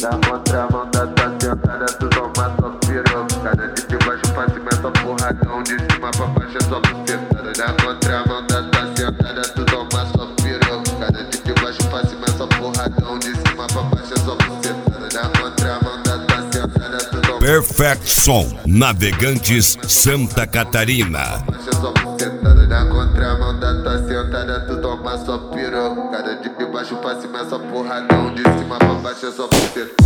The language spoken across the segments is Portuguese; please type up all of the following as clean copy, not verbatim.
Na contramão da tua sentada, tu toma só pirocada. De baixo pra cima é só porradão, de cima pra baixo é só bucetada. Na contramão da tua sentada, tu toma só pirocada. De baixo pra cima é só porradão, de cima pra baixo é só bucetada. Na contramão da tua sentada, tu toma Perfect Som, Navegantes, Santa Catarina. Na contramão da tua sentada, tu toma só pirocada. De baixo pra cima é só porradão, de cima pra baixo é só bucetada.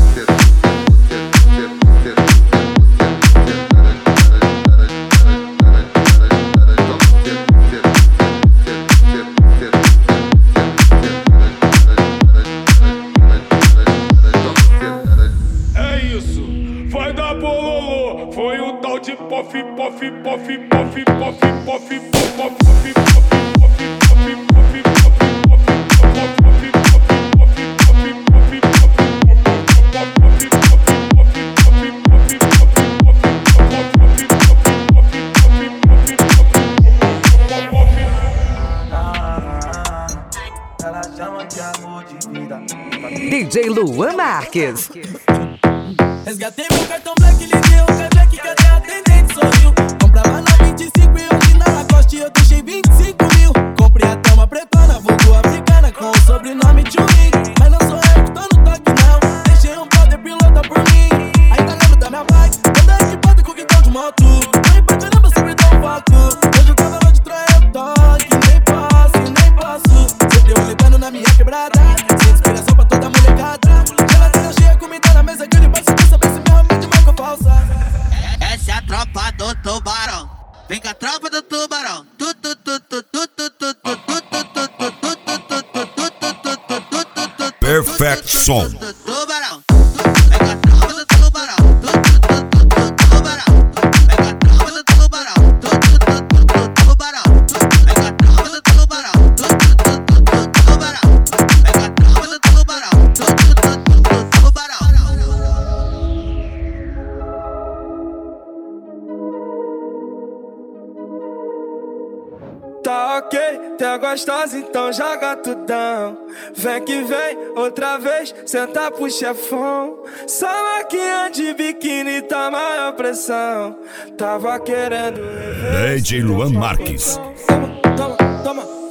É isso, vai dar bololô. Foi um tal de pof, pof, pof, pof, pof, pof, pof, pof, DJ Luan Marques. Resgatei meu cartão black, liguei o Cadillac, cadê a atendente? Sorriu. Comprava na 25 e hoje na Lacoste eu deixei 25 mil. Comprei até uma pretona, vulgo africana com o sobrenome Tchumi. Mas não sou eu que tô no toque não, deixei um brother pilota por mim. Ainda lembro da minha bike, andei equipado com quintal de moto. Foi pra caramba, sempre dou um foco. Hoje eu tava lá de trajetória, nem posso. Sempre eu levando na minha quebrada, sem inspiração pra toda molecada. Geladeira cheia, comida na mesa, aquele passo pra saber se meu remédio marca falsa. Essa é a tropa do tubarão. Vem com a tropa do tubarão. Perfect Som. Tubarão. Vem com a tropa do tubarão. Tubarão. Vem com a tropa do tubarão. Tubarão. Vem com a tropa do tubarão. Tubarão. Vem com a tropa do tubarão. Tubarão. Tá ok, tá gostosa, então joga tudão. Vem que vem, outra vez, senta pro chefão. Só maquinha de biquíni, tá maior pressão. Tava querendo DJ Luan Marques. Toma.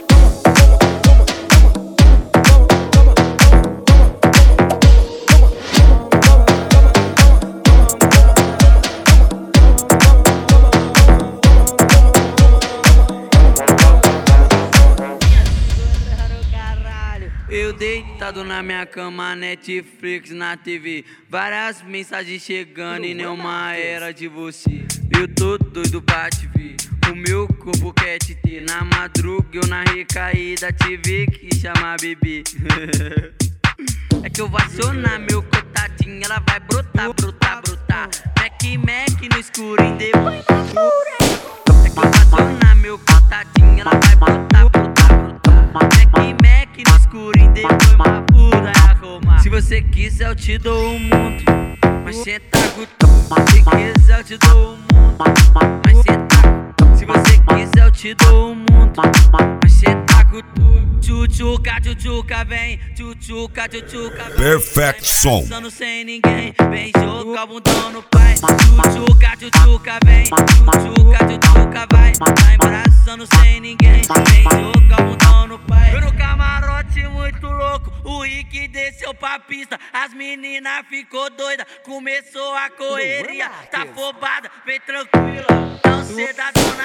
Eu deitado na minha cama, Netflix na TV. Várias mensagens chegando e nenhuma era de você. Eu tô doido pra te ver, o meu corpo quer te ter. Na madruga eu na recaída tive que chamar bebê. É que eu vou acionar meu contatinho, ela vai brotar. Mac no escuro e depois na pura. É que eu vou acionar meu contatinho, ela vai brotar. Mac no escuro e depois uma pura arrumar. Se você quiser eu te dou o mundo, mas senta gutão. Se quiser eu te dou o mundo, mas senta. Se você quiser eu te dou o mundo, mas senta gutão. Tchutchuca, vem. Tchutchuca, vem. Perfect Som. Dançando sem ninguém, vem jogar o bundão no pai. Tchutchuca, vem. Tchutchuca, vai. Tá embraçando sem ninguém, vem jogar o bundão no pai. Eu no camarote muito louco, o Rick desceu pra pista. As meninas ficou doida, começou a correria. Tá afobada, vem tranquila, não cê da dona.